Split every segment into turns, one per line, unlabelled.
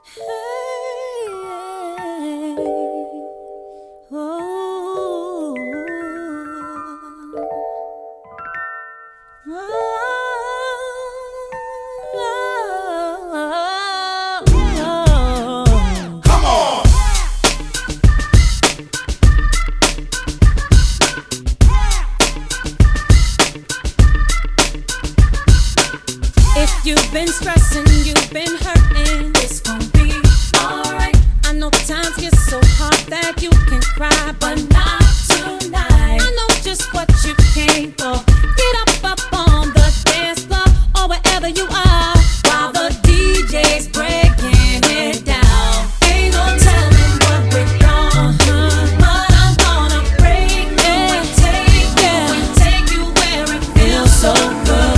You've been stressing, you've been hurting. It's gonna be alright. I know times get so hard that you can cry, but not tonight. I know just what you came for. Get up on the dance floor or wherever you are while the DJ's breaking it down. Ain't no telling what we're gonna, but I'm gonna break you and take you where it feels so good.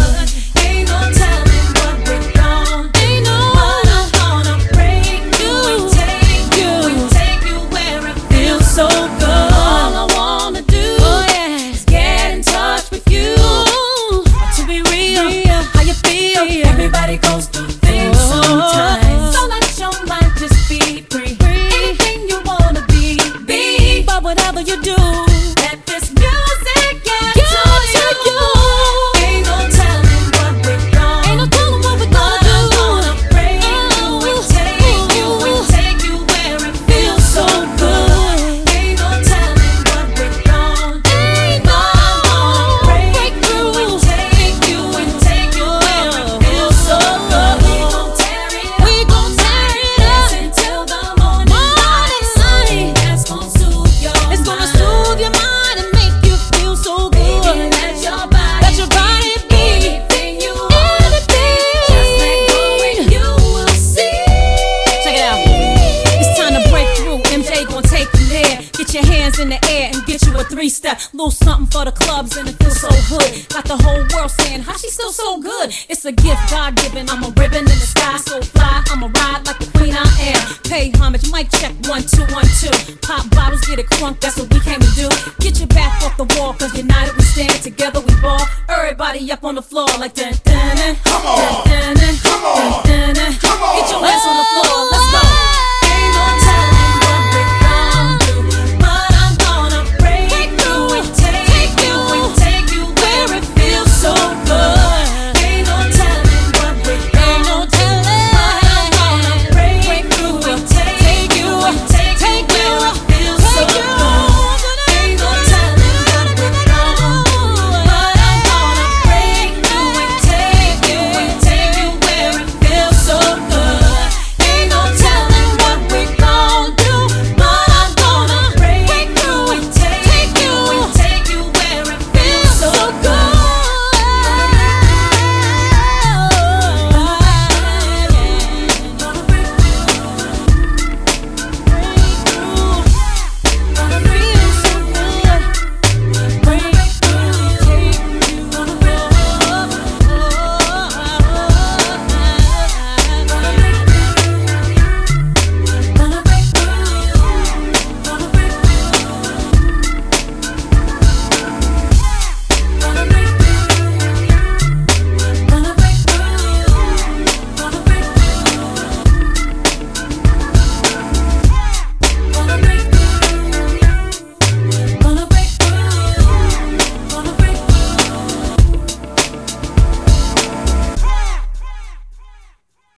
Everybody goes through things sometimes. So let your mind just be free. Anything you wanna be. But whatever you do, let this music get to you. Ain't no telling what we're gonna do. I'm gonna break you and take you where it feels so good. Ain't no telling what we're gonna do. I'm gonna break you and take you where it feels so good. We gon' tear it up until the morning sun. That's gonna soothe your mind. It's gonna soothe your mind and make you feel so good. Baby, let your body be anything you want. Just let go and you will see. Check it out. It's time to break through. MJ gon' take you there. Get your hands in the air and get you a 3-step. Little something for the clubs and it feels so good. Got the whole world saying, how she still so good? It's a gift God given. I'm a ribbon in the sky, so fly. I'ma ride like the queen I am. Pay homage, mic check 1 2 1 2. Pop bottles, get it crunk, that's what we came to do. Get your back off the wall, cause united we stand, together we ball. Everybody up on the floor like dun dun dun. Come on. Dun, dun, dun.